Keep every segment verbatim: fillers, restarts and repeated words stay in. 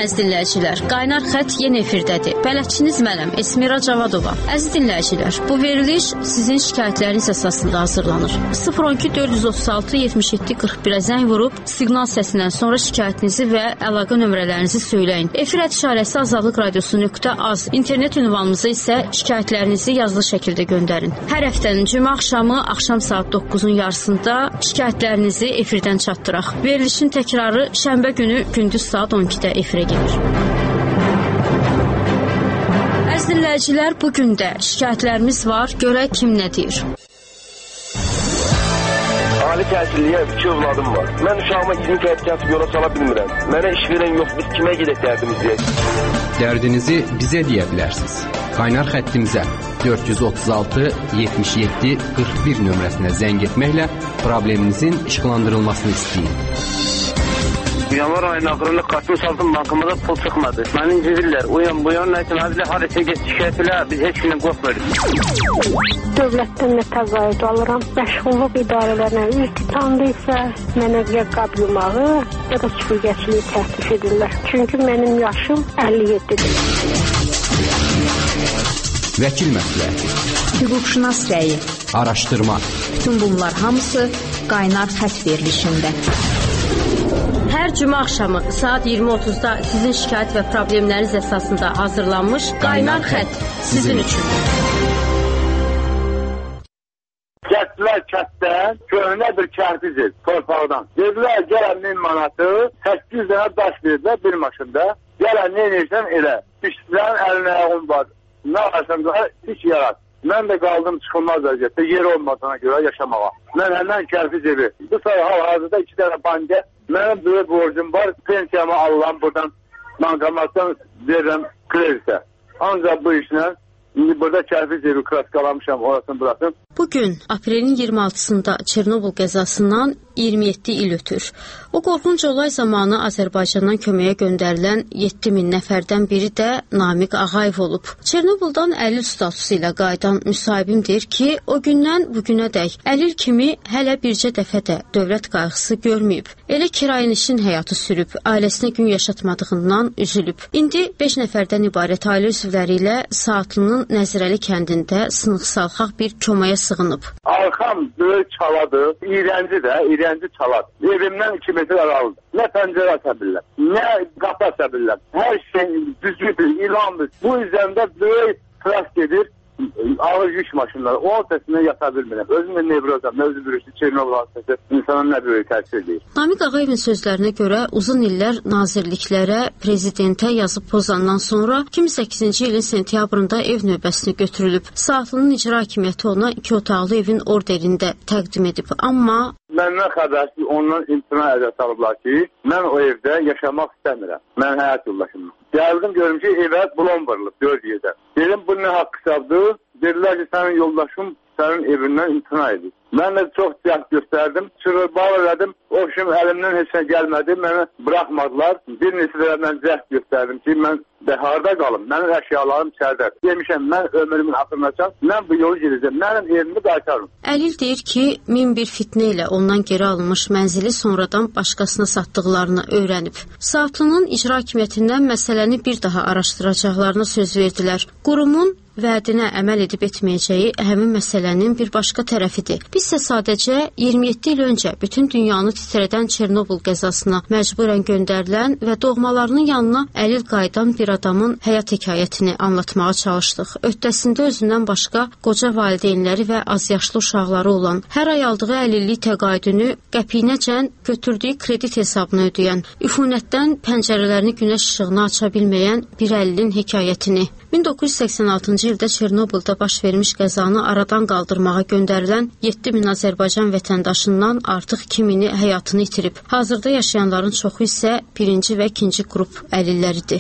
əziz dinləyicilər. Qaynar xətt yeni efirdədir. Bələdçiniz mənəm, Esmira Cavadova. Əziz dinləyicilər, bu veriliş sizin şikayətləriniz əsasında hazırlanır. sıfır on iki dörd yüz otuz altı yetmiş yeddi qırx birə zəng vurub, siqnal səsindən sonra şikayətinizi və əlaqə nömrələrinizi söyləyin. Efir işarəsi azadlıq radiosu nöqtə az. İnternet ünvanımıza isə şikayətlərinizi yazılı şəkildə göndərin. Hər həftənin cümə axşamı axşam saat doqquzun yarısında şikayətlərinizi efirdən çatdıraq. Verilişin təkrarı şənbə günü gündüz saat on ikidə efirə gedir. Əziz dinləyicilər, bugün də şikayətlərimiz var. Görək kim nə deyir. Ali təhsilliyə iki övladım var. Mən uşağıma iyirmi qəpik atıb yola sala bilmirəm. Mənə iş verən yox, biz kimə gedək dərdimizi? Dərdinizi bizə deyə bilərsiniz. Qaynar xəttimizə dörd yüz otuz altı yetmiş yeddi qırx bir nömrəsinə zəng etməklə probleminizin işıqlandırılmasını istəyin. Yanvar ayının axırında kartımı saldım, bankamada pul çıxmadı. Məni incidirlər, uyan buyan, nəyəcəm, əzilə, harasa get şikayət elə, biz heç kimdən qorxmuyoruz. Dövlətdən nə təqaüd alıram, məşğulluq idarələrinə üz tutandı isə mənə ya qab yumağı, ya da süpürgəçiliyi təklif edirlər. Çünki mənim yaşım əlli yeddidir. Vəkil məsləhəti, hüquqşünas rəyi, araşdırma. Bütün bunlar hamısı qaynar xətt verilişində. Hər cümə axşamı saat iyirmi otuzda sizin şikayət və problemləriniz əsasında hazırlanmış Qaynar Xətt sizin üçün. Gəldilər kətdən, köhnə bir kərpiz torpaqdan. Dedilər, gələn min manatı, səkkiz yüz dənə daş verdilər bir maşında. Gələn nə edirsən elə. İşçilərin əlinə ayağım var. Nə varsan da iş yarat. Mən də qaldım çıxılmaz vəziyyətdə, yer olmadığına görə yaşamağa. Mən həmən kərpiz evi. Bu sayı hal-hazırda iki dənə banka, mənim böyük borcum var, pensiyamı alıram buradan, bankamatdan verirəm kreditə. Ancaq bu işlə, indi burada kərpiz evi kraskalamışam, orasını bırakın. Bugün, aprelin iyirmi altısında Çernobıl qəzasından iyirmi yeddi il ötür. O qorxunc olay zamanı Azərbaycandan köməyə göndərilən yeddi min nəfərdən biri də Namiq Ağayev olub. Çernobıldan əlil statusu ilə qayıdan müsahibim deyir ki, o gündən bugünədək əlil kimi hələ bircə dəfə də dövlət qayğısı görməyib. Elə kirayənişin həyatı sürüb, ailəsinə gün yaşatmadığından üzülüb. İndi beş nəfərdən ibarət ailə üzvləri ilə Saatlının Nəzirəli kəndində sınıq-salxaq bir komaya sığınıb. Arxam böyük çaladır, iyrənci də, iyrənci çaladır. Evimdən iki metr aralıdır. Nə pəncərə ata bilirlər, nə qapı ata bilirlər. Hər şey düzgüdür, ilandır. Bu üzərində böyük trast edir, ağır yük maşınları. O ortasında yata bilmirəm. Özüm də nevrozam, özüm bir işi, Çernobıl hadisəsi insana nə böyük təsir edir. Namiq Ağayevin sözlərinə görə uzun illər nazirliklərə, prezidentə yazıb pozandan sonra iki min səkkizinci ilin sentyabrında ev növbəsini götürülüb. Saatlının icra hakimiyyəti ona iki otaqlı evin orderində təqdim edib. Amma məndən xəbərsiz ondan imtina əzət alıblar ki, mən o evdə yaşamaq istəmirəm. Mən həyat yoldaşımla. Gəldim, görüm ki, evə blom vurulub, dörd yerdə. Dedim, bu nə haqq hesabdır? Dedilər ki, sənin yoldaşın sənin evindən imtina edir. Mən də çox cəhd göstərdim, çırır bağ elədim, o işim əlimdən heç nə gəlmədi, mənə buraxmadılar. Bir neçə də mən cəhd göstərdim ki, mən də harada qalım, mənim əşyalarım içərdədir. Demişəm, mən ömrümün axırınacaq, mən bu yolu gedəcəm, mənim evimi qaytarım. Əlil deyir ki, min bir fitnə ilə ondan geri alınmış mənzili sonradan başqasına satdıqlarını öyrənib. Saatlının icra hakimiyyətindən məsələni bir daha araşdıracaqlarına söz verdilər. Qurumun vədinə əməl edib etməyəcəyi həmin məsələnin bir başqa tərəfidir. Biz isə sadəcə iyirmi yeddi il öncə bütün dünyanı titrədən Çernobıl qəzasına məcburən göndərilən və doğmalarının yanına əlil qayıdan bir adamın həyat hekayətini anlatmağa çalışdıq. Öhdəsində özündən başqa qoca valideynləri və azyaşlı uşaqları olan, hər ay aldığı əlillik təqaüdünü qəpiyinəcən götürdüyü kredit hesabına ödəyən, üfunətdən pəncərələrini günəş işığına aça bilməyən bir əlilin hekayətini. min doqquz yüz səksən altıncı ildə Çernobılda baş vermiş qəzanı aradan qaldırmağa göndərilən yeddi min Azərbaycan vətəndaşından artıq kimini həyatını itirib. Hazırda yaşayanların çoxu isə birinci və ikinci qrup əlilləridir.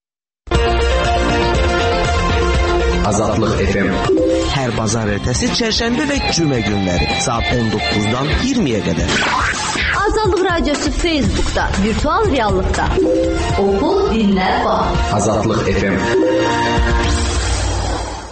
Azadlıq F M. Hər bazar ertəsi, çərşənbə və cümə günləri saat on doqquzdan iyirmiyə qədər. Azadlıq Radiosu Facebook'da, virtual reallıqda. Oxu, dinlə, bax. Azadlıq F M. İmiş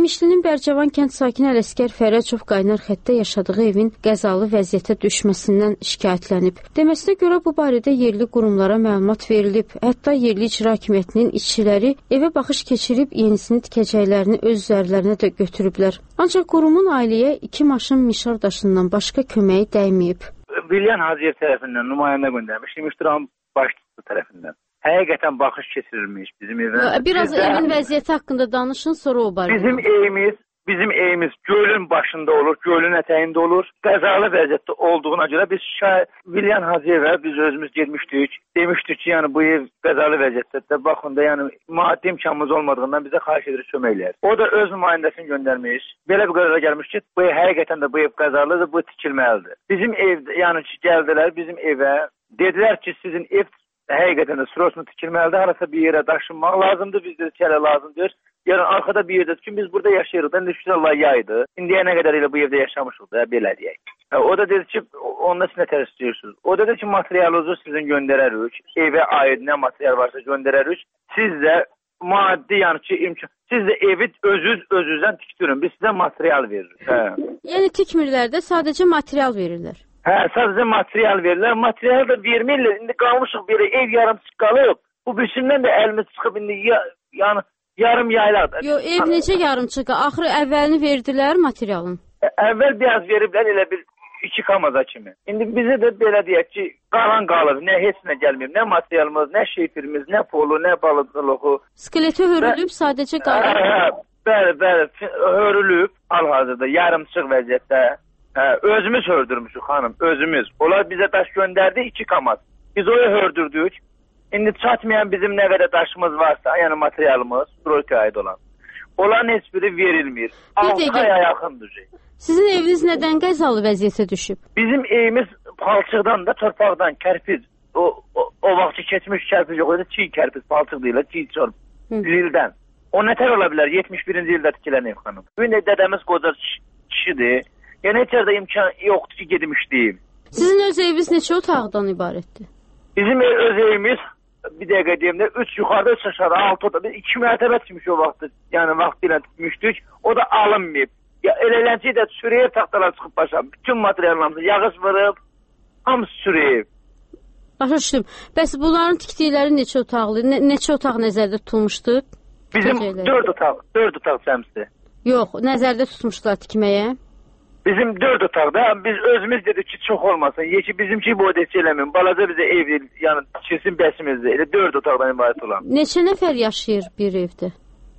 Genişlinin Bərcavan kənd sakini Ələsgər Fərəcov qaynar xəttdə yaşadığı evin qəzalı vəziyyətə düşməsindən şikayətlənib. Deməsinə görə bu barədə yerli qurumlara məlumat verilib. Hətta yerli icra hakimiyyətinin işçiləri evə baxış keçirib yenisini tikəcəklərini öz üzərlərinə də götürüblər. Ancaq qurumun ailəyə iki maşın mişar daşından başqa köməyi dəyməyib. Vilyan Hacıyev tərəfindən nümayəndə göndərmiş, İmiştiram başçısı tərəfindən. Həqiqətən baxış keçirilmiş bizim evə. Biraz Bizdə, evin vəziyyəti haqqında danışın, sonra o barədə. Bizim evimiz, bizim evimiz gölün başında olur, gölün ətəyində olur. Qəzalı vəziyyətdə olduğuna görə biz Vilyan Hacıyevə biz özümüz getmişdik. Demişdik ki, yəni bu ev qəzalı vəziyyətdə, baxın da, yəni maddi imkanımız olmadığından bizə xahiş edirik, kömək eləyər. O da öz nümayəndəsini göndərmiş. Belə bir qərara gəlmiş ki, bu ev həqiqətən də bu ev qəzalıdır, bu tikilməlidir. Bizim ev, yəni ki, gəldilər bizim evə, dedilər ki, sizin ev həqiqətən də sırasını tikilməlidir, harasa bir yerə daşınmaq lazımdır, bizdə kələ lazımdır. Yəni, arxada bir yerdə ki, biz burada yaşayırıq, da şükür Allah yaydı. İndiyə nə qədər ilə bu evdə yaşamışıq da, belə deyək. O da dedi ki, onda siz nə tər istəyirsiniz? O da dedi ki, materialınızı sizin göndərərik, evə aid nə material varsa göndərərik. Siz də maddi, yəni ki, imkan, siz də evi özünüz özünüzdən tikdirin, biz sizə material veririk. Hə. Yəni tikmirlər də sadəcə material verirlər. Hə, sadəcə material verirlər. Material da vermirlər. İndi qalmışıq belə, ev yarımçıq qalıb. Bu biçimdən də əlimiz çıxıb indi ya, yəni yarım yaylaqdır. Yox, ev necə yarımçıq? Axırı əvvəlini verdilər materialın. Əvvəl biraz veriblər elə bir iki kamaza kimi. İndi bizə də belə deyək ki, qalan qalıb. Nə heç nə gəlməyib. Nə materialımız, nə şeifirimiz, nə polu, nə balıqçılığı. Skeletə hörülüb, sadəcə qalıb. Hə, bəli, bəli, hörülüb hal-hazırda yarımçıq vəziyyətdə. Hə, özümüz hördürmüşük xanım, özümüz. Onlar bizə daş göndərdi, iki kamaz. Biz oya hördürdük. İndi çatmayan bizim nə qədər daşımız varsa, yəni materialımız, Troykaya aid olan. Onların heç biri verilmir. altı aya yaxındır. Sizin eviniz nədən qəzalı vəziyyətə düşüb? Bizim evimiz palçıqdan da, torpaqdan, kərpiz. O, o, o vaxtı keçmiş kərpiz yox, o da çiğ kərpiz, palçıq deyil, çiğ çorp, zildən. O nətər ola bilər? yetmiş birinci ildə tikilən ev xanım. Bugün də dədəmiz qoca kişidir. Yəni, heç yerdə imkan yoxdur ki, gedim işləyim. Sizin öz eviniz neçə otaqdan ibarətdir? Bizim öz evimiz, bir dəqiqə deyim də, üç yuxarıda, üç aşağıda, altı otaq. Biz iki mərtəbə çıxmış o vaxtı, yəni vaxtı ilə tutmuştuk. O da alınmayıb. Ya, elələncə də sürəyib, taxtalar çıxıb başa. Bütün materiallarımızı yağış vırıb, hamısı sürəyib. Başa düşdüm. Bəs bunların tikdikləri neçə otaqlı, ne, neçə otaq nəzərdə tutulmuşdu? Bizim dörd otaq, dörd otaq cəmsi. Yox, nəzərdə tutmuşdular tikməyə. Bizim dörd otaqda, biz özümüz dedik ki, çox olmasın. Yeki bizimki bu heç eləmin. Balaca bizə ev, yəni çilsin bəsimizdir. Elə dörd otaqdan ibarət olan. Neçə nəfər yaşayır bir evdə?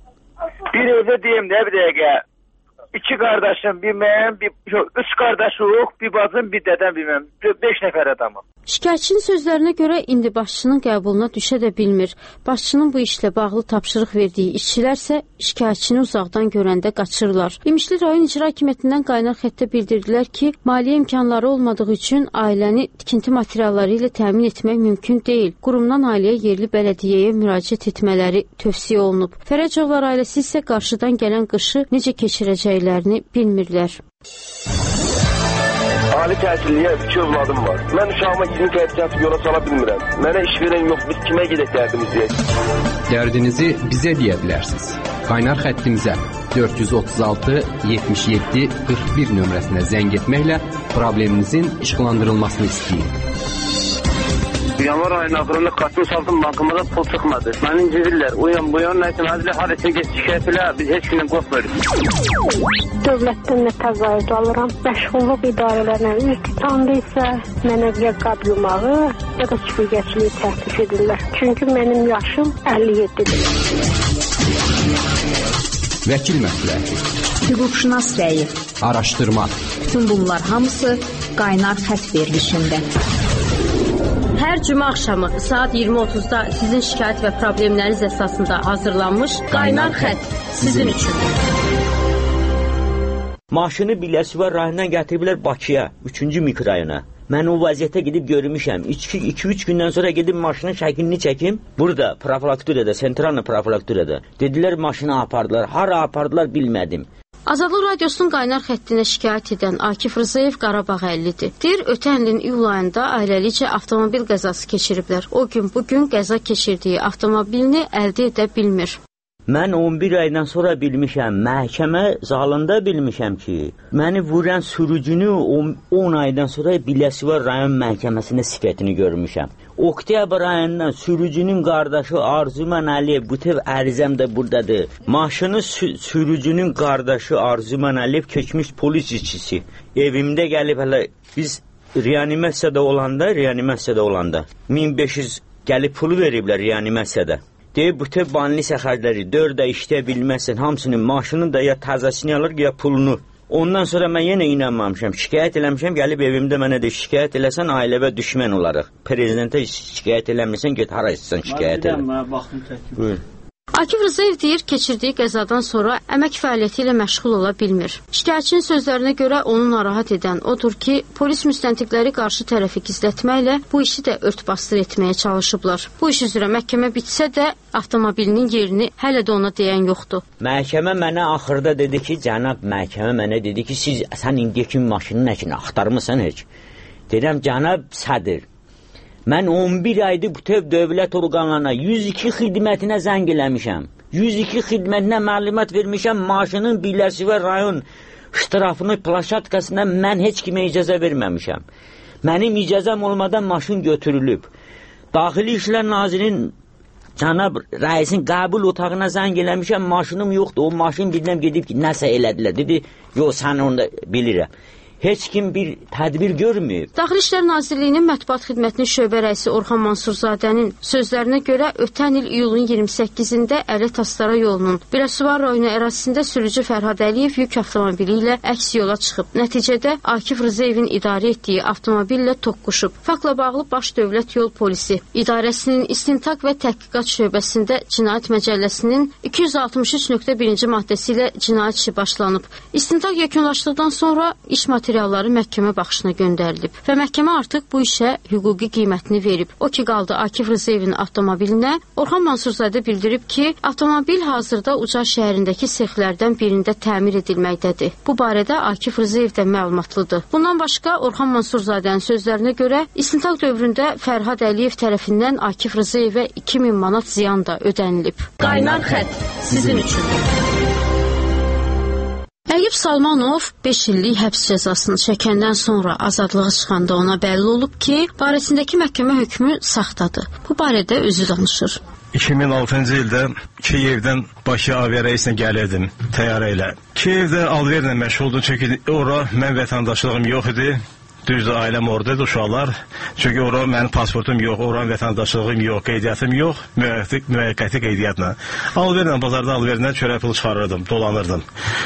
Bir evdə deyim də, bir dəqiqə. İki qardaşım, bir mən, bir, yox, üç qardaşıq, bir bacım, bir dədəm, bir mən. Beş nəfər adamım. Şikayətçinin sözlərinə görə indi başçının qəbuluna düşə də bilmir. Başçının bu işlə bağlı tapşırıq verdiyi işçilər isə şikayətçini uzaqdan görəndə qaçırlar. İmişli rayon icra hakimiyyətindən qaynar xəttə bildirdilər ki, maliyyə imkanları olmadığı üçün ailəni tikinti materialları ilə təmin etmək mümkün deyil. Qurumdan ailəyə yerli bələdiyyəyə müraciət etmələri tövsiyə olunub. Fərəcovlar ailəsi isə qarşıdan gələn qışı necə keçirəcəklərini bilmirlər. Ali təhsilliyə iki övladım var. Mən uşağıma yirmi təhsil yola sala bilmirəm. Mənə iş verən yox, biz kimə gedək dərdimiz deyək? Dərdinizi bizə deyə bilərsiniz. Qaynar xəttimizə dörd yüz otuz altı yetmiş yeddi qırx bir nömrəsinə zəng etməklə probleminizin işıqlandırılmasını istəyin. Yanvar ayının axırında Qasım Saltın bankımıza pul çıxmadı. Məni incidirlər. O yan bu yan nəsə nazirə har etsin ki, şikayət elə, biz heç gündən qorxmuyoruz. Dövlətdən nə təqaüd alıram. Məşğulluq idarələrinə üz tutandıysa, mənə ya qab yumağı, ya da süpürgəçiliyi təklif edirlər. Çünki mənim yaşım əlli yeddidir. Vəkil məsləhəti, hüquqşünas rəyi, araşdırma. Bütün bunlar hamısı qaynar xətt verilişində. Hər cümə axşamı saat iyirmi otuzda sizin şikayət və problemləriniz əsasında hazırlanmış Qaynar Xətt sizin üçün. Maşını Biləsuvar rayonundan gətiriblər Bakıya, üçüncü mikrorayona. Mən o vəziyyətə gedib görmüşəm. iki üç gündən sonra gedib maşının şəklini çəkim. Burada, profilakturada, sentralna profilakturada. Dedilər maşını apardılar. Hara apardılar bilmədim. Azadlıq Radiosunun qaynar xəttinə şikayət edən Akif Rızayev Qarabağ əllidir. Deyir, ötən ilin iyul ayında ailəlicə avtomobil qəzası keçiriblər. O gün bugün qəza keçirdiyi avtomobilini əldə edə bilmir. Mən on bir aydan sonra bilmişəm, məhkəmə zalında bilmişəm ki, məni vuran sürücünü on aydan sonra Biləsuvar rayon məhkəməsində sifətini görmüşəm. Oktyabr ayından sürücünün qardaşı Arzuman Əliyev, bu tev ərizəm də buradadır. Maşını sürücünün qardaşı Arzuman Əliyev keçmiş polis işçisi. Evimdə gəlib hələ biz reanimasiyada olanda, reanimasiyada olanda min beş yüz gəlib pulu veriblər reanimasiyada. Deyib, bu tep banli səxərləri dörd ay işləyə bilməzsən, hamısının maşının da ya təzəsini alır, ya pulunu. Ondan sonra mən yenə inanmamışam, şikayət eləmişəm, gəlib evimdə mənə də şikayət eləsən, ailəvə düşmən olarıq. Prezidentə şikayət eləmirsən, get hara istəsən şikayət elə. Buyur. Akif Rzayev deyir, keçirdiyi qəzadan sonra əmək fəaliyyəti ilə məşğul ola bilmir. Şikayətçinin sözlərinə görə onu narahat edən odur ki, polis müstəntiqləri qarşı tərəfi gizlətməklə bu işi də ört-bastır etməyə çalışıblar. Bu iş üzrə məhkəmə bitsə də avtomobilinin yerini hələ də ona deyən yoxdur. Məhkəmə mənə axırda dedi ki, cənab məhkəmə mənə dedi ki, siz sən indiyə kimi maşının nəkin axtarmısan heç. Deyirəm, cənab sədr. Mən on bir aydır bu tev dövlət orqanlarına yüz iki xidmətinə zəng eləmişəm. yüz iki xidmətinə məlumat vermişəm, maşının Biləsuvar rayon ştrafını plaşatkasına mən heç kimə icazə verməmişəm. Mənim icazəm olmadan maşın götürülüb. Daxili İşlər Nazirinin cənab rəisin qəbul otağına zəng eləmişəm, maşınım yoxdur. O maşın bilməm gedib ki, nəsə elədilər. Dedi, yox, sən onu da bilirəm. Heç kim bir tədbir görməyib. Daxili İşlər Nazirliyinin mətbuat xidmətinin şöbə rəisi Orxan Mansurzadənin sözlərinə görə ötən il iyulun iyirmi səkkizində Əli-Tastara yolunun Biləsuvar rayonu ərazisində sürücü Fərhad Əliyev yük avtomobili ilə əks yola çıxıb. Nəticədə Akif Rzayevin idarə etdiyi avtomobillə toqquşub. Faktla bağlı Baş Dövlət Yol Polisi İdarəsinin İstintaq və Təhqiqat şöbəsində Cinayət Məcəlləsinin iki yüz altmış üç nöqtə birinci maddəsi ilə cinayət işi başlanıb. İstintaq yekunlaşdıqdan sonra iş materialları materialları məhkəmə baxışına göndərilib və məhkəmə artıq bu işə hüquqi qiymətini verib. O ki qaldı Akif Rzayevin avtomobilinə. Orxan Mansurzadə bildirib ki, avtomobil hazırda Ucar şəhərindəki sexlərdən birində təmir edilməkdədir. Bu barədə Akif Rzayev də məlumatlıdır. Bundan başqa Orxan Mansurzadənin sözlərinə görə istintaq dövründə Fərhad Əliyev tərəfindən Akif Rzayevə iki min manat ziyan da ödənilib. Qaynar xətt sizin üçün. Əyyub Salmanov beş illik həbs cəzasını çəkəndən sonra azadlığa çıxanda ona bəlli olub ki, barəsindəki məhkəmə hökmü saxtadır. Bu barədə özü danışır. iki min altıncı ildə Kiyevdən Bakı aviareysinə gəlirdim təyyarə ilə. Kiyevdə alverlə məşğul oldum, çünki ora mən vətəndaşlığım yox idi. Düzdür, ailəm oradadır, uşaqlar. Çünki ora mənim pasportum yox, oranın vətəndaşlığım yox, qeydiyyatım yox, müvəqqəti qeydiyyatla. Alverlə, bazarda alverlə çörək pulu çıxarırdım, dolanırdım.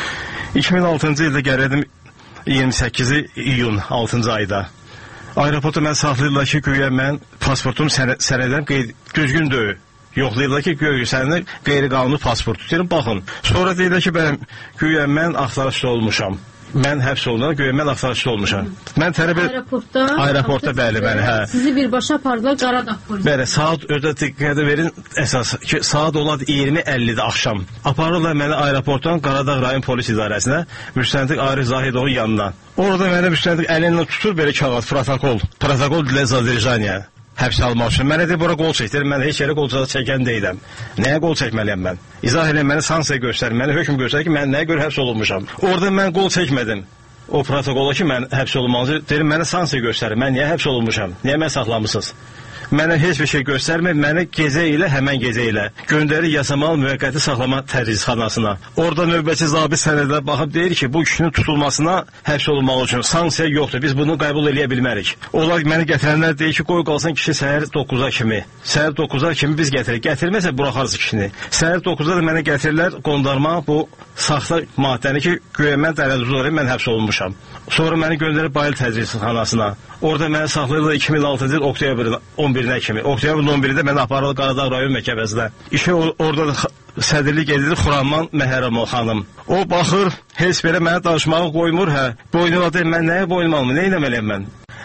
iki min altıncı ildə gəlirdim iyirmi səkkizi iyun altıncı ayda. Aeroportu mən saxlayırlar ki, güya mən pasportum sənədən düzgün deyil. Yoxlayırlar ki, güya sənədə qeyri-qanuni pasport tutuyorum, baxın. Sonra deyirlər ki, mən, güya mən axtarışda olmuşam. Mən həbs olundan güya mən axtarışda olmuşam. Mən tələbə... Aeroportda? Aeroportda, bəli, bəli, hə. Sizi birbaşa apardılar Qaradağ polisi. Bəli, saat ödə diqqətə verin, əsas ki, saat olar iyirmi əllidə axşam. Aparırlar məni aeroportdan Qaradağ rayon polis idarəsinə, müstəntiq Arif Zahidovun yanına. Orada mənə müstəntiq əlinlə tutur, belə kağıt, protokol, protokol dilə zadržaniya. Həbs almaq üçün. Mənə deyir, bura qol çəkdir. Mən heç yerə qol çəkən deyiləm. Nəyə qol çəkməliyəm mən? İzah edin, mənə sanksiya göstərir, mənə hökm göstərir ki, mən nəyə görə həbs olunmuşam. Orada mən qol çəkmədim. O protokola ki, mən həbs olunmalıdır. Deyir, mənə sanksiya göstərir. Mən niyə həbs olunmuşam? Niyə mən saxlamısınız? Mənə heç bir şey göstərmir, məni gecə ilə, həmən gecə ilə göndərir Yasamal müvəqqəti saxlama tədrisxanasına. Orada növbəti zabit sənədə baxıb deyir ki, bu kişinin tutulmasına həbs olunmalı üçün sanksiya yoxdur, biz bunu qəbul eləyə bilmərik. Onlar məni gətirənlər deyir ki, qoy qalsın kişi səhər doqquza kimi. Səhər doqquza kimi biz gətirik. Gətirməsə buraxarız kişini. Səhər doqquzda da mənə gətirirlər qondarma bu saxta maddəni ki, güya mən dələdüz olarım, mən həbs olunmuşam. Sonra məni göndərib Bayıl tədrisxanasına. Orada məni saxlayırlar iki min altıncı il oktyabrın on birinə kimi. Oktyabrın on birində məni aparılır Qaradağ rayon məhkəməsinə. İşə orada sədrlik edir Xuraman Məhərrəmov xanım. O baxır, heç belə mənə danışmağı qoymur, hə. Boynuma deyir, mən nəyə boynum almır, nə eləməliyəm mən?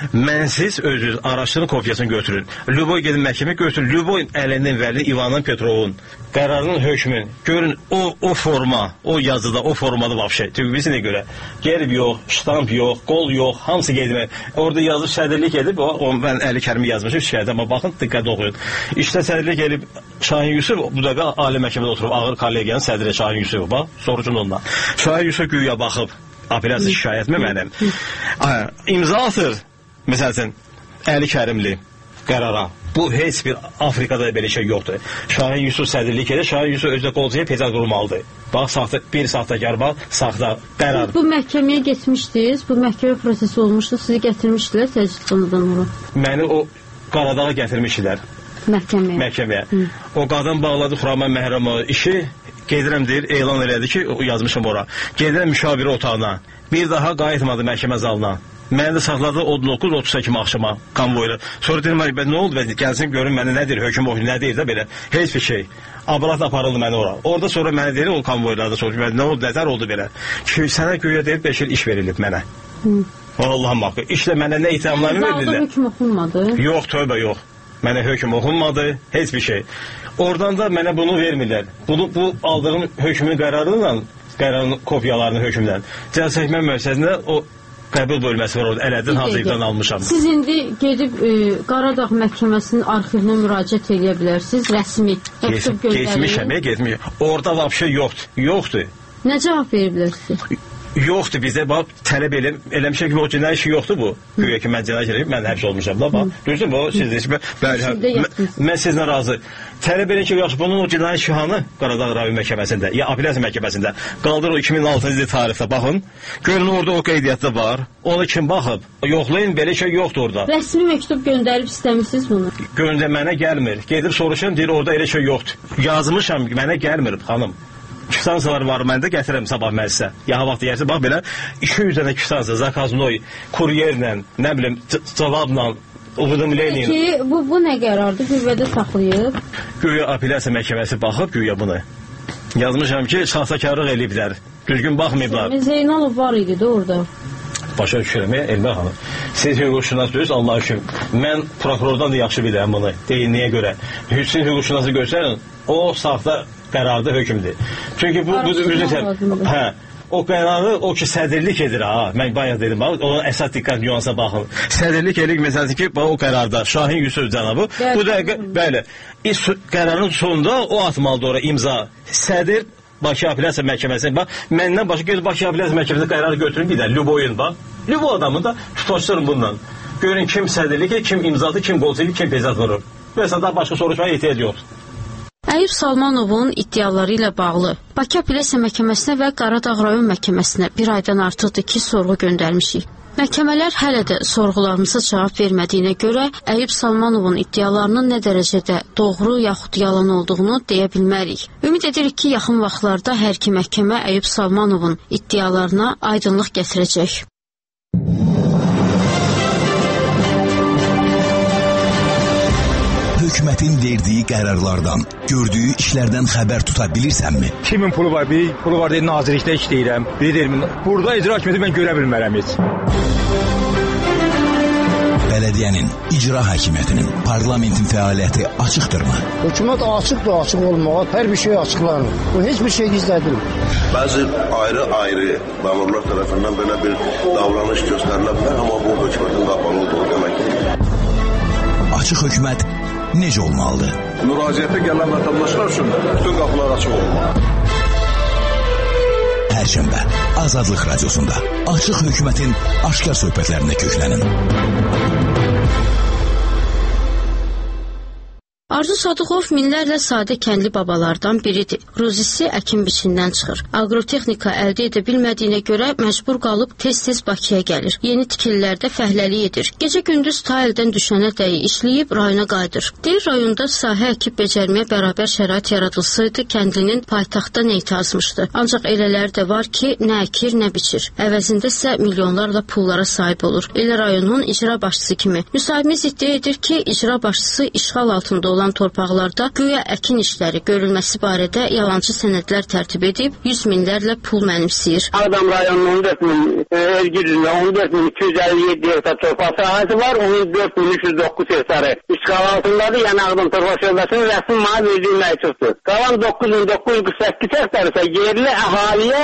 Mənsiz özünüz araşdırın, kopyasını götürün. Lüboy gedin məhkəmə götürün. Lüboy əlindən verin İvanın Petrovun qərarının hökmün. Görün o o forma, o yazıda, o formada vəbşə. Tübisinə görə gerb yox, ştamp yox, qol yox, hamısı gedmir. Orada yazıb sədrlik edib, o, o mən Əli Kərimi yazmışım şikayətə, amma baxın diqqətlə oxuyun. İşdə sədrlik edib Şahin Yusuf bu dəqiqə ali məhkəmədə oturub, ağır kollegiyanın sədri Şahin Yusuf, bax, sorucun ondan. Şahin Yusuf güya baxıb apellyasiya şikayətmi mənim? İmza atır, məsəl üçün, Əli Kərimli qərara. Bu, heç bir Afrikada belə şey yoxdur. Şahin Yusuf sədrlik edir, Şahin Yusuf özdə qolcuya pecaz qurmalıdır. Bax, saxta, bir saxtakar bax, saxta qərar. Siz bu məhkəməyə getmişdiniz, bu məhkəmə prosesi olmuşdu, sizi gətirmişdilər təcridxanadan ora. Məni o Qaradağa gətirmişdilər. Məhkəməyə. Məhkəməyə. Hı. O qadın bağladı Xuraman Məhrəmə işi, gedirəm deyir, elan elədi ki, yazmışım ora. Gedirəm müşavirə otağına. Bir daha qayıtmadı məhkəmə zalına. Məni də saxladı on doqquz otuz iki axşama konvoyla. Sonra dedim, nə oldu? Gəlsin görün mənə nədir, hökm oxuyun, nə deyir də belə. Heç bir şey. Abrat aparıldı məni ora. Orada sonra mənə deyir, o konvoylarda soruşur, nə oldu, nətər oldu belə. Ki, sənə göyə deyir, beş il iş verilib mənə. Hı. Allah'ım haqqı. İşlə mənə nə ithamlarını verildi. Zalda hökm oxunmadı? Yox, tövbə yox. Mənə hökm oxunmadı, heç bir şey. Oradan da mənə bunu vermirlər. Bunu, bu aldığım hökmün qərarıyla, qərarın kopyalarını hökmdən. Cəzaçəkmə müəssisəsində o qəbul bölməsi var orada, Ələdin hazırlıqdan almışam. Siz indi gedib e, Qaradağ məhkəməsinin arxivinə müraciət edə bilərsiniz, rəsmi məktub göndərin. Geçmişəm, geçmişəm. Orada vəbşə yoxdur, yoxdur. Nə cavab veriblər sizə? Yoxdur, bizə bax, tələb eləm, eləmişək ki, o cinayət işi yoxdur bu. Güya ki, mən cinayət eləyib, mən həbs olmuşam da, bax. Düzdür, bu, siz deyil, bəli, mən sizinlə razı. Tələb eləyim ki, yaxşı, bunun o cinayət şihanı Qaradağ rayon məhkəməsində, ya apellyasiya məhkəməsində, qaldır o iki min altıncı tarixdə, baxın, görün orada o qeydiyyatda var, onu kim baxıb, yoxlayın, belə şey yoxdur orada. Rəsmi məktub göndərib istəmişsiniz bunu? Göndə mənə gəlmir, gedib soruşam, deyir, orada elə şey yoxdur. Yazmışam, mənə gəlmir, xanım. Küstansalar var məndə, gətirəm sabah məclisə. Ya vaxt deyərsə, bax belə iki yüz dənə küstansa, zakaznoy, kuryerlə, nə bilim, cavabla, uğudumleylə. Peki, bu, bu nə qərardır? Qüvvədə saxlayıb? Güya apellyasiya məhkəməsi baxıb, güya bunu. Yazmışam ki, şahsakarlıq eləyiblər. Düzgün baxmayıblar. Zeynalov var idi də orada. Başa düşürəm, Elmə xanım. Siz hüquqşünas deyiriz, Allah üçün. Mən prokurordan da yaxşı bilirəm bunu, deyin niyə görə. Hüsn hüquqşünası göstərin, o saxta qərarda hökmdür. Çünki bu, bu üzrə, hə, o qərarı, o ki, sədrlik edir, ha, mən bayaq dedim, onun əsas diqqət nüansa baxın. Sədrlik edir, məsələn ki, o qərarda Şahin Yusuf cənabı, bu dəqiqə, bəli, qərarın sonunda o atmalıdır ora imza. Sədr Bakı Apellyasiya Məhkəməsində, bax, məndən başqa göz Bakı Apellyasiya Məhkəməsində qərarı götürün bir də, Lüboyun, bax. Lübo adamı da tutaşdırın bundan. Görün kim sədrlik, kim imzadı, kim qolçayı, kim pezat vurur. Mesela daha başqa soruşmaya ehtiyac yoxdur. Əyüp Salmanovun iddiaları ilə bağlı Bakı Apellyasiya Məhkəməsinə və Qaradağ rayon məhkəməsinə bir aydan artıqdır ki, sorğu göndərmişik. Məhkəmələr hələ də sorğularımıza cavab vermədiyinə görə Əyüp Salmanovun iddialarının nə dərəcədə doğru yaxud yalan olduğunu deyə bilmərik. Ümid edirik ki, yaxın vaxtlarda hər iki məhkəmə Əyüp Salmanovun iddialarına aydınlıq gətirəcək. Hökumətin verdiyi qərarlardan, gördüyü işlərdən xəbər tuta bilirsənmi? Kimin pulu var? Bir pulu var deyil, nazirlikdə işləyirəm. Bir deyil, burada icra hakimiyyəti mən görə bilmərəm heç. Bələdiyyənin, icra hakimiyyətinin, parlamentin fəaliyyəti açıqdırmı? Hökumət açıqdır, açıq olmağa, hər bir şey açıqlanır. Bu heç bir şey gizlədilmir. Bəzi ayrı-ayrı məmurlar tərəfindən belə bir davranış göstərilə bilər, amma bu hökumətin qapalı olduğu deməkdir. Açıq hökumət necə olmalıdır? Müraciətə gələn vətəndaşlar üçün bütün qapılar açıq olmalı. Perşembe Azadlıq Radiosunda Açıq Hökumətin aşkar söhbətlərinə köklənin. Arzu Sadıqov minlərlə sadə kəndli babalardan biridir. Ruzisi əkin biçindən çıxır. Agrotexnika əldə edə bilmədiyinə görə məcbur qalıb tez-tez Bakıya gəlir. Yeni tikililərdə fəhləlik edir. Gecə-gündüz ta əldən düşənə dəyi işləyib rayona qayıdır. Deyir, rayonda sahə əkib becərməyə bərabər şərait yaradılsaydı, kəndlinin paytaxtda neyti azmışdı. Ancaq elələr də var ki, nə əkir, nə biçir. Əvəzində isə milyonlarla pullara sahib olur. Elə rayonun icra başçısı kimi. Müsahibimiz iddia edir ki, icra başçısı işğal altında olan olan torpaqlarda güya əkin işləri görülməsi barədə yalançı sənədlər tərtib edib, yüz minlərlə pul mənimsəyir. Ağdam rayonunun on dörd min özgürlüğünde on dört bin iki yüz elli yedi hektar torpaq sahəsi var, onun dörd bin üç yüz doqquz hektarı işğal altındadır. Yəni Ağdam torpaq şöbəsinin rəsmi mənə verdiyi məktubdur. Qalan doqquz bin doqquz yüz qırx səkkiz hektar isə yerli əhaliyə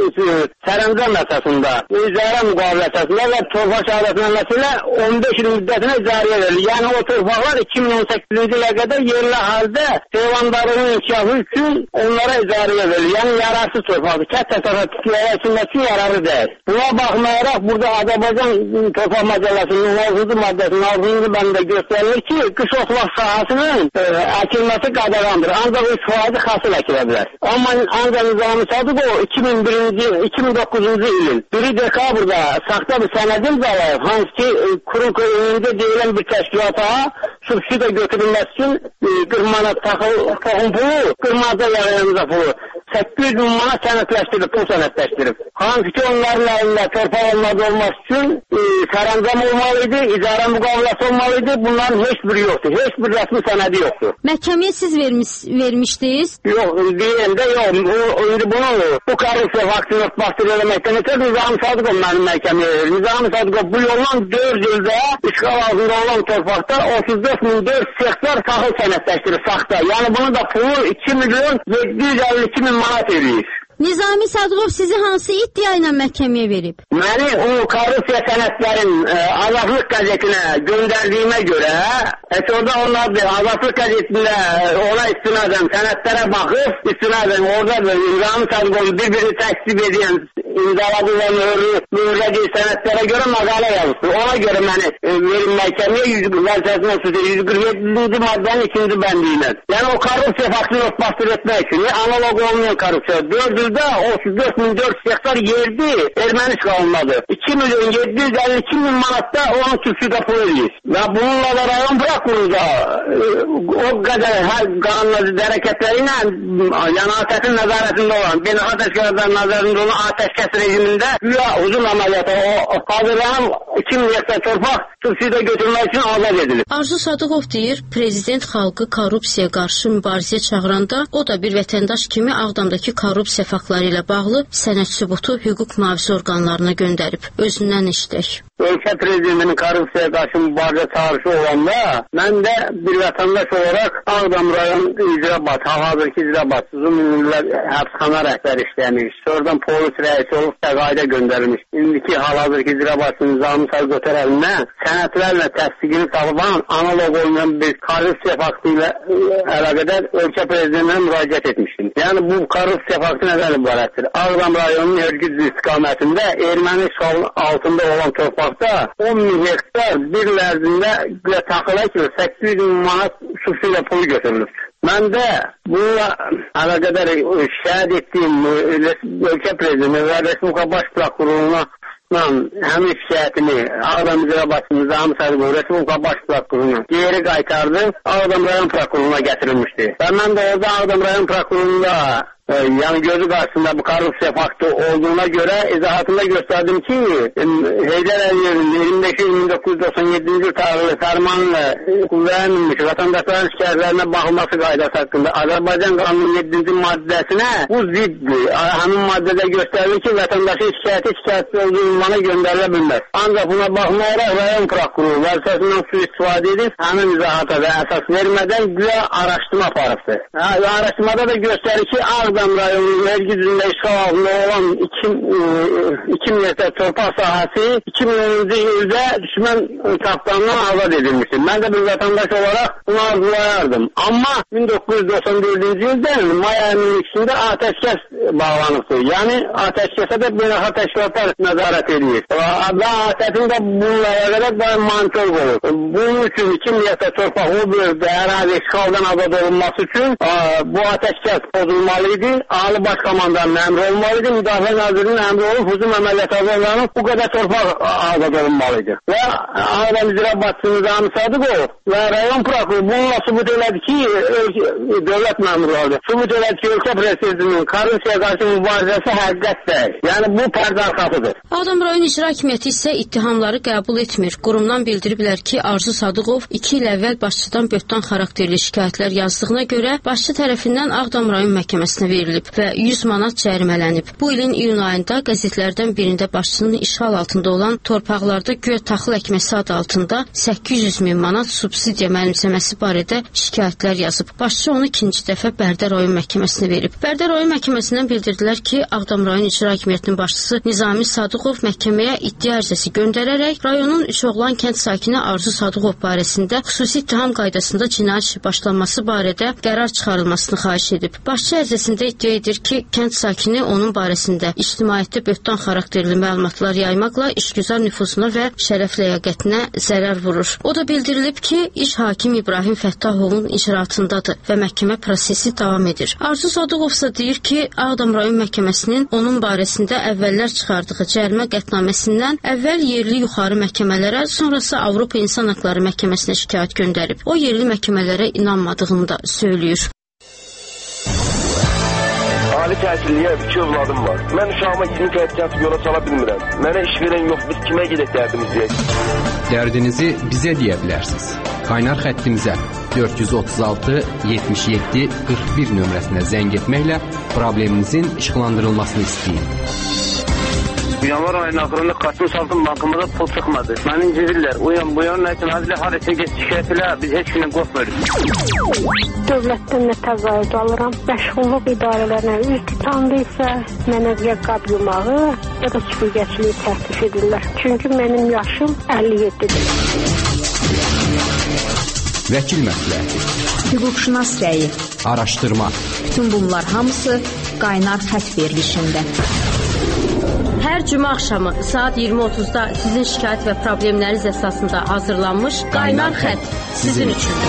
sərəncam əsasında, icarə müqavilə əsasında və torpaq şəhadətnaməsi ilə on beş il müddətinə icarəyə verilir. Yəni o torpaqlar iki min on səkkizinci ilə qədər yerli əhaldə heyvandarlığın inkişafı üçün onlara icarəyə verilir. Yəni yararsız torpaqdır. Kənd təsərrüfatçıları üçün üçün yararlı deyil. Buna baxmayaraq burada Azərbaycan Torpaq Məcəlləsinin altıncı maddəsinin altıncı bəndində göstərilir ki, qış otlaq sahəsinin e, əkilməsi qadağandır. Ancaq üç faiz hasil əkilə bilər. Amma ancaq Nizami Sadıqov iki min birinci iki min doqquzuncu ilin bir dekabrda saxta bir sənədim imzalayıb, hansı ki kurum önündə deyilən bir təşkilata subsidiya götürülməsi üçün e, qırx manat toxum pulu, qırx manat yağınca pulu səkkiz yüz min manat sənədləşdirib, pul sənədləşdirib. Hansı ki onların əlində torpaq olmadı olması üçün e, sərəncam olmalıydı, icarə müqaviləsi olmalıydı. Bunların heç biri yoxdur. Heç bir rəsmi sənədi yoxdur. Məhkəməyə siz vermiş, vermişdiniz? Yox, deyirəm də yox. İndi bunu bu korrupsiya faktını örtbastır eləməkdən ötürü Nizami Sadıqov mənim məhkəməyə verir. Nizami Sadıqov bu yolla dörd ildə işğal altında olan torpaqda otuz dörd min dörd yüz hektar taxıl sənədləşdirir saxta. Yəni bunu da pulu iki milyon yeddi yüz əlli iki min manat eləyir. Nizami Sadıqov sizi hansı iddia ilə məhkəməyə verib? Məni o korrupsiya sənədlərin e, Azadlıq qəzetinə göndərdiyimə görə, heç orada onlar da Azadlıq qəzetində ona istinadən sənədlərə baxıb, istinadən orada da Nizami Sadıqovun bir-birini təksib edən imzaladığı və mühürlədiyi sənədlərə görə məqalə yazıbdı. Ona görə məni e, verin məhkəməyə yüz qırx yeddinci maddənin ikinci bəndi ilə. Yəni o korrupsiya faktını örtbastır etmək üçün analog olmayan korrupsiya. dörd ildə otuz dörd min dörd yüz hektar yerdi erməni işğalındadır. iki milyon yeddi yüz əlli iki min manatda onun subsidiya pulu eləyir. Və bununla da rayon prokurorluğunda o qədər hər qanunlu hərəkətləri ilə yəni ATƏT-in nəzarətində olan, beynəlxalq təşkilatların nəzarətində olan atəşkəs rejimində güya hücum əməliyyatı o hazırlanan iki min hektar torpaq subsidiya götürmək üçün azad edilir. Arzu Sadıqov deyir, prezident xalqı korrupsiyaya qarşı mübarizəyə çağıranda o da bir vətəndaş kimi Ağdamdakı korrupsiya faktları ilə bağlı sənəd sübutu hüquq mühafizə orqanlarına göndərib. Özündən eşitək. Ölkə prezidentinin korrupsiyaya qarşı mübarizə çağırışı olanda mən də bir vətəndaş olaraq Ağdam rayon icrabat, hal-hazırki icrabat, uzun illər həbsxana rəhbəri işləmiş, sonradan polis rəisi olub təqaüdə göndərilmiş. İndiki hal-hazırki icrabatın Nizami Sadıqov tərəfindən sənədlərlə təsdiqini tapılan analog olmayan bir korrupsiya faktı ilə əlaqədar ölkə prezidentinə müraciət etmişdim. Yəni bu korrupsiya faktı nədən ibarətdir? Ağdam rayonunun Hörgüc istiqamətində erməni işğalının altında olan torpaqda on min hektar bir lərzində taxıla ki səkkiz yüz min manat subsidiya pulu götürülür. Mən də bununla əlaqədar şəhid etdiyim ölkə prezidenti və Respublika Baş Prokurorluğuna həmin şikayətini Ağdam icrabatçı Nizami Sadıqov Respublika Baş Prokurorluğuna geri qaytardı, Ağdam rayon prokurorluğuna gətirilmişdi. Və mən də orada Ağdam rayon prokurorluğunda e, yəni gözü qarşısında bu korrupsiya faktı olduğuna görə izahatında göstərdim ki Heydər Əliyevin iyirmi beş iyun min doqquz yüz doxsan yeddinci tarixli fərmanla qüvvəyə minmiş vətəndaşların şikayətlərinə baxılması qaydası haqqında Azərbaycan qanunun yeddinci maddəsinə bu ziddir. Həmin maddədə göstərilir ki, vətəndaşın şikayəti şikayətçi olduğu ünvana göndərilə bilməz. Ancaq buna baxmayaraq rayon prokuroru vəzifəsindən sui-istifadə edib həmin izahata və əsas vermədən güya araşdırma aparıbdır. Araşdırmada da göstərir ki, Ağdam rayonunun Hörgücündə işğal altında olan iki min hektar torpaq sahəsi iki min onuncu ildə düşmən tapdanından azad edilmişdir. Mən də bir vətəndaş olaraq bunu arzulayardım. Amma min doqquz yüz doxsan dördüncü ildən may ayının ikisində atəşkəs bağlanıbdır. Yəni atəşkəsə də beynəlxalq təşkilatlar nəzarət edir. Və ATƏT-in də bununla əlaqədar monitör olur. Bunun üçün iki min hektar torpaq o bölgədə ərazi işğaldan azad olunması üçün bu atəşkəs pozulmalı idi əməliyyatı Ali Baş Komandanın əmri olmalıydı. Müdafiə Nazirinin əmri olub hücum əməliyyatı hazırlanıb bu qədər torpaq azad olunmalıydı. Və Ağdam icra başçısı Nizami Sadıqov və rayon prokuroru bununla sübut elədi ki, dövlət məmurları sübut elədi ki, ölkə prezidentinin korrupsiyaya qarşı mübarizəsi həqiqətdir. Yəni bu pərdə arxasıdır. Ağdam rayon icra hakimiyyəti isə ittihamları qəbul etmir. Qurumdan bildiriblər ki, Arzu Sadıqov iki il əvvəl başçıdan böhtan xarakterli şikayətlər yazdığına görə başçı tərəfindən Ağdam rayon məhkəməsinə verilib və yüz manat cərimələnib. Bu ilin iyun ayında qəzetlərdən birində başçının işğal altında olan torpaqlarda güya taxıl əkməsi adı altında səkkiz yüz min manat subsidiya mənimsəməsi barədə şikayətlər yazıb. Başçı onu ikinci dəfə Bərdə rayon məhkəməsinə verib. Bərdə rayon məhkəməsindən bildirdilər ki, Ağdam rayon icra hakimiyyətinin başçısı Nizami Sadıqov məhkəməyə iddia ərizəsi göndərərək rayonun Üçoğlan kənd sakini Arzu Sadıqov barəsində xüsusi ittiham qaydasında cinayət işi başlanması barədə qərar çıxarılmasını xahiş edib. Başçı ərizəsində iddia edir ki, kənd sakini onun barəsində ictimaiyyətdə böhtan xarakterli məlumatlar yaymaqla işgüzar nüfuzuna və şərəf ləyaqətinə zərər vurur. O da bildirilib ki, iş hakim İbrahim Fəttahovun icraatındadır və məhkəmə prosesi davam edir. Arzu Sadıqov isə deyir ki, Ağdam rayon məhkəməsinin onun barəsində əvvəllər çıxardığı cərimə qətnaməsindən əvvəl yerli yuxarı məhkəmələrə, sonrası Avropa İnsan Haqları Məhkəməsinə şikayət göndərib. O yerli məhkəmələrə inanmadığını da söylüyor. Ali təhsilliyə iki övladım var. Mən uşağıma yeni təhsil yola sala bilmirəm. Mənə iş verən yox, biz kimə gedək dərdimiz deyək? Dərdinizi bizə deyə bilərsiniz. Qaynar xəttimizə dörd yüz otuz altı yetmiş yeddi qırx bir nömrəsinə zəng etməklə probleminizin işıqlandırılmasını istəyin. Yanvar ayının axırında Qasım Saltın bankımıza pul çıxmadı. Məni incidirlər. Uyan bu yan nəsin? Hadilə harasa geç şikayət elə. Biz heç gündən qorxmuyoruz. Dövlətdən nə təzayüd alıram. Məşğulluq idarələrinə üz tutandı isə mənə ya qab yumağı ya da süpürgəçiliyi təklif edirlər. Çünki mənim yaşım əlli yeddidir. Vəkil məsləhəti, hüquqşünas rəyi, araşdırma. Bütün bunlar hamısı Qaynar xətt verilişində. Hər cümə axşamı saat iyirmi otuzda sizin şikayət və problemləriniz əsasında hazırlanmış Qaynar xətt sizin üçün.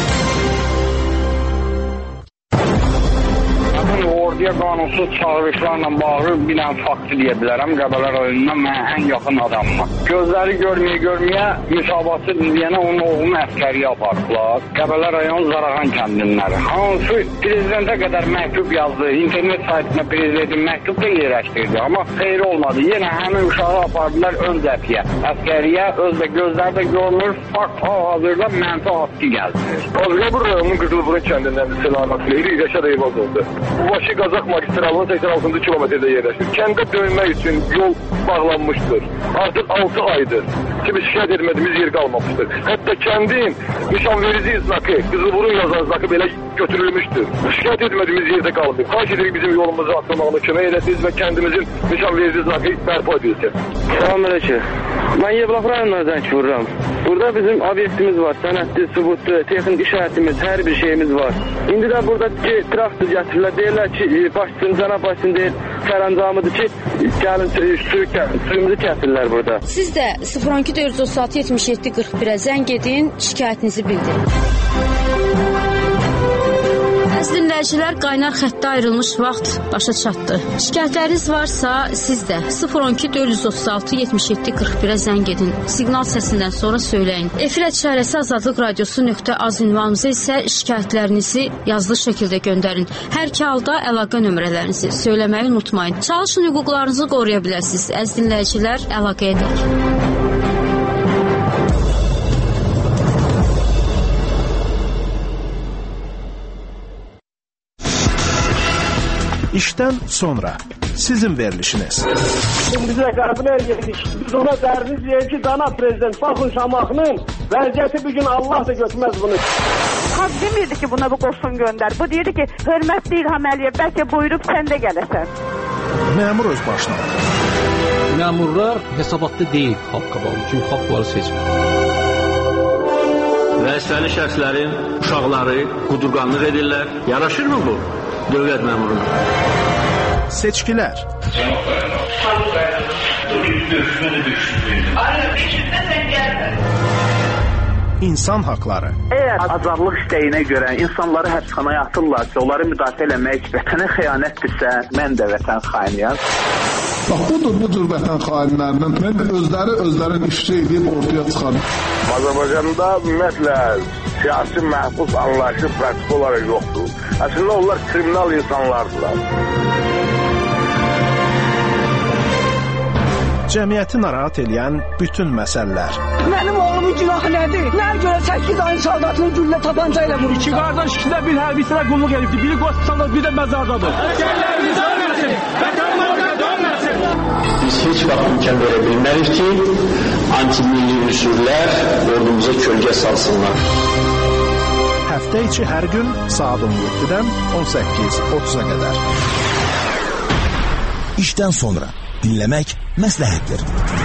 Orduya qanunsuz çağırışlarla bağlı bir dənə faktı deyə bilərəm. Qəbələ rayonundan mən ən yaxın adamım. Gözləri görməyə görməyə müsabatı deyənə onun oğlunu əskəriyə apardılar. Qəbələ rayon Zarağan kəndinləri. Hansı prezidentə qədər məktub yazdı. İnternet saytına prezidentin məktub da yerləşdirdi. Amma xeyri olmadı. Yenə həmin uşağı apardılar ön cəbhəyə. Əskəriyə özdə gözlərdə görünür. Fakt hal-hazırda mənfi haqqı gəldi. Qazqabur rayonunun Qızılburun kəndindən Selamat Leyli Rəşad Eyvaz oldu. Bu başı Qazaq magistralının səksən altıncı kilometrdə yerləşir. Kəndə dönmək üçün yol bağlanmışdır. Artıq altı aydır ki, biz şikayət etmədiyimiz yer qalmamışdır. Hətta kəndin nişanverici znakı, Qızılburun yazan znakı belə götürülmüşdür. Şikayət etmədiyimiz yerdə qalmır. Xahiş edirik bizim yolumuzu atılmağına kömək edəsiniz və kəndimizin nişanverici znakı bərpa edilsin. Salamünaleyküm. Mən Yevlax rayonundan zəng vururam. Burada bizim obyektimiz var. Sənədli, sübutlu, texnik işarətimiz, hər bir şeyimiz var. İndi də buradakı traktor gətirirlər. Deyirlər ki, başçının, cənab başçının deyir, sərəncamıdır ki, gəlin suyu, suyumuzu kəsirlər burada. Siz də sıfır on iki dörd yüz otuz altı yetmiş yeddi qırx birə zəng edin, şikayətinizi bildirin. Əziz dinləyicilər, Qaynar xəttə ayrılmış vaxt başa çatdı. Şikayətləriniz varsa siz də sıfır on iki dörd yüz otuz altı yetmiş yeddi qırx birə zəng edin. Siqnal səsindən sonra söyləyin. Efirət işarəsi Azadlıq Radiosu nöqtə az ünvanımıza isə şikayətlərinizi yazılı şəkildə göndərin. Hər iki halda əlaqə nömrələrinizi söyləməyi unutmayın. Çalışın, hüquqlarınızı qoruya biləsiniz. Əziz dinləyicilər, əlaqə edək. İşdən sonra sizin verilişiniz. Bizə qəbul edirik. Biz ona dərdiz deyir ki, cənab prezident, baxın Şamaxının vəziyyəti bir gün Allah da götürməz bunu. Xalq demirdi ki, buna bu qoşun göndər. Bu deyirdi ki, hörmətli İlham Əliyev, bəlkə buyurub sən də gələsən. Məmur öz başına. Məmurlar hesabatda deyil xalq qabağında, çünki xalq bunları seçmir. Vəzifəli şəxslərin uşaqları qudurqanlıq edirlər. Yaraşırmı bu dövlət məmuruna? Seçkilər. Cənab Bayram, Xalq Bayram, bugün dövüşməni dövüşməni. Aynen, içində sən gəlmə. İnsan haqları. Əgər azadlıq istəyinə görə insanları həbsxanaya atırlarsa, onları müdafiə eləmək vətənə xəyanətdirsə, mən də vətən xainiyəm. Bax, budur bu cür vətən xainlərindən mən özləri özlərin ifşa edib ortaya çıxarım. Azərbaycanda ümumiyyətlə siyasi məhbus anlayışı pratik olaraq yoxdur. Əslində onlar kriminal insanlardılar. Cəmiyyəti narahat edən bütün məsələlər. Mənim oğlumun günahı nədir? Nəyə görə səkkiz ayın saldatını güllə tabanca ilə vurur? İki qardaş ikisində bir hərbisinə qulluq edibdir. Biri qoşsanlar, bir də məzardadır. Əsgərlərimiz ölməsin, vətənimizə dönməsin. Biz heç vaxt imkan verə bilmərik ki, antimilli üsullər ordumuza kölgə salsınlar. Həftə içi hər gün saat on yeddidən on səkkiz otuz'a qədər. İşdən sonra dinləmək məsləhətdir.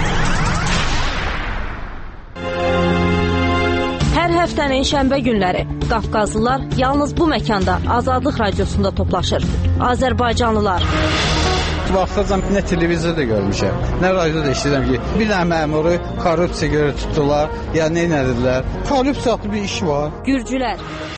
Hər həftənin şənbə günləri Qafqazlılar yalnız bu məkanda Azadlıq Radiosunda toplaşır. Azərbaycanlılar. Vaxtacan nə televizorda görmüşəm, nə radioda eşidirəm ki, bir dənə məmuru korrupsiya görə tutdular, ya nə edilər. Korrupsiyalı bir iş var. Gürcülər.